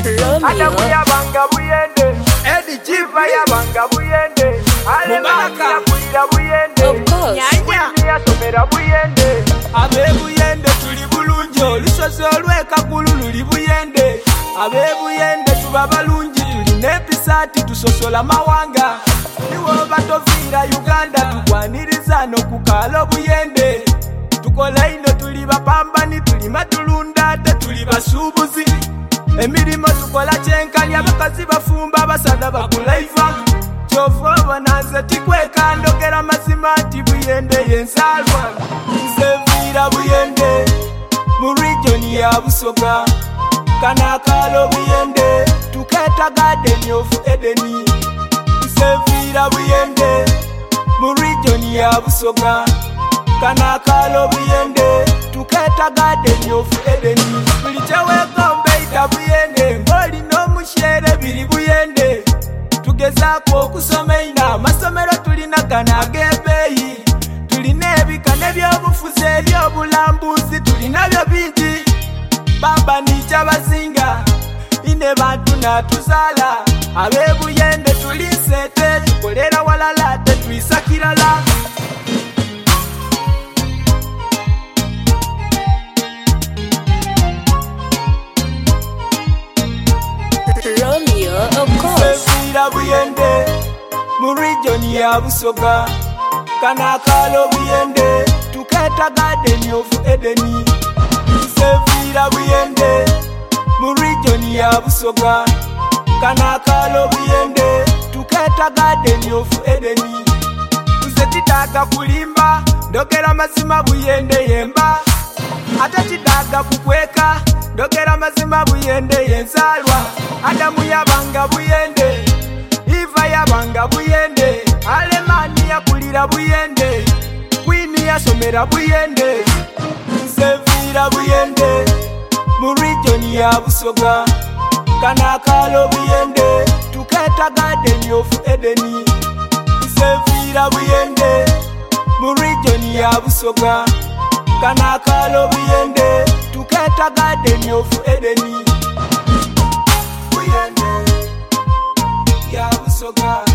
Adamu yabanga buyende, Eddie Jiva yabanga buyende, Alemaka yakulira buyende, Nyanya yasomera buyende. Abebuyende tuli bulungi, olusozi olw'ekagulu luli buyende. Abebuyende tuba balungi, tulina empisaati tusosola mawanga. Niwoba toviira Uganda tukwaniriza n'okukaala obuyende. Tukola ino tuli bapambani, tulima tulunda ate tuli basuubuzi. Emirimo tukola kyenkani, abakazi bafumba abasaza bakulaiva. Kyova obona nze tikweka ndogera mazima nti buyende yensaalwa. Nze nviira buyende mu region ya Busoga, Kanakaalo buyende tukeeta Garden of Eden. Nze nviira buyende mu region ya Busoga, Kanakaalo buyende tukeeta Garden of Eden. Buli kyeweegomba eyita buyende, ng'olina omushere biri buyende. Tugezaako okusoma ina amasomero tulina gano ag'ebbeeyi. Tulina ebika n'ebyobufuzi ebyobulambuzi tulinabyo bingi. Baba nica bazinga ine bantu natuzaala. Abebuyende tuli nsete tukolera walala tetuyisa kirala. Romeo, of course. Nviira buyende mu region ya Busoga, Kanakaalo buyende tukeeta Garden of Eden. Nviira buyende mu region ya Busoga, Kanakaalo buyende tukeeta Garden of Eden. Nze titaaga kulimba ndogera mazima buyende yemba, ate tidaaga kukweka ndogera mazima buyende yensaalwa. Adamu yabanga buyende, Eva yabanga buyende, Alemani yakulira buyende, Queen yasomera buyende. Nze nviira buyende mu region ya Busoga, Kanakaalo buyende tukeeta Garden of Eden. Nze nviira buyende mu region ya Busoga, Kanakaalo buyende tukeeta Garden of Eden. Buyende ya Busoga.